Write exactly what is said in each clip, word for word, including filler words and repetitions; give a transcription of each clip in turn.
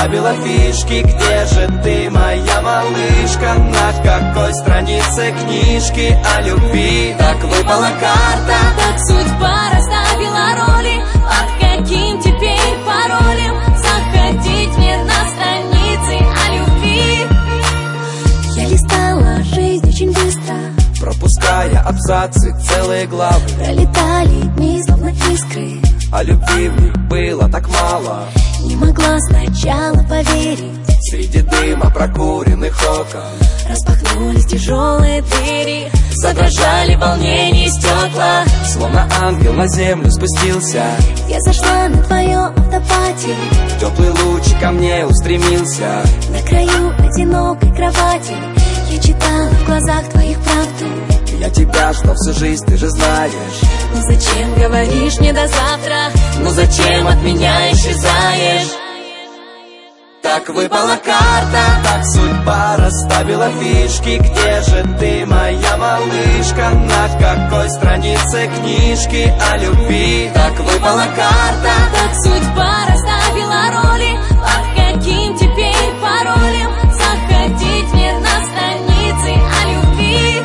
расставила фишки. Где же ты, моя малышка? На какой странице книжки о любви? Так выпала карта, так судьба расставила роли. Под каким теперь паролем заходить в мир на страницы о любви? Я листала жизнь очень быстро, пропуская абзацы, целые главы. Пролетали дни, словно искры, а любви в них было так мало. Не могла сначала поверить. Среди дыма прокуренных окон распахнулись тяжелые двери, задрожали в волнении стекла. Словно ангел на землю спустился. Я зашла на твоем автопате, теплый луч ко мне устремился. На краю одинокой кровати я читала в глазах твоих правду. Я тебя ждал всю жизнь, ты же знаешь. Ну зачем говоришь мне до завтра? Ну зачем от меня исчезаешь? Так выпала карта, так судьба расставила фишки. Где же ты, моя малышка? На какой странице книжки о любви? Так выпала карта, так судьба расставила роли. Под каким теперь паролем заходить в мир на страницы о любви?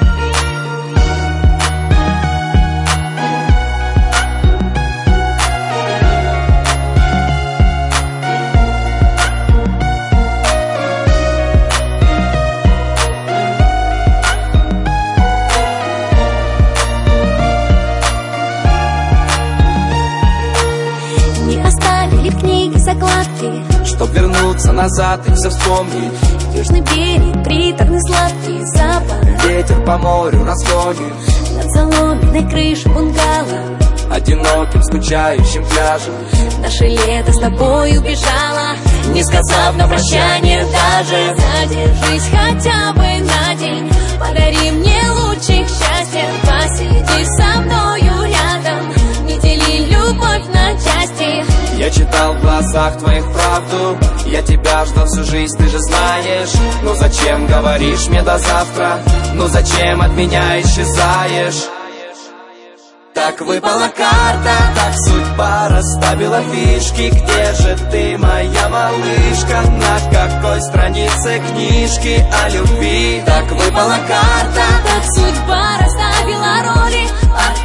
Закладки, чтоб вернуться назад и все вспомнить. Южный берег, приторный сладкий запах. Ветер по морю разгонит над соломенной крышей бунгало, одиноким скучающим пляжем. Наше лето с тобой убежало, не сказав на прощание даже. Задержись хотя бы на день, подари мне лучик счастья. Посиди со мною рядом, не дели любовь на части. Я читал в глазах твоих правду, я тебя ждал всю жизнь, ты же знаешь. Ну зачем говоришь мне до завтра? Ну зачем от меня исчезаешь? Так выпала карта, так судьба расставила фишки. Где же ты, моя малышка? На какой странице книжки о любви? Так выпала карта, так судьба расставила роли.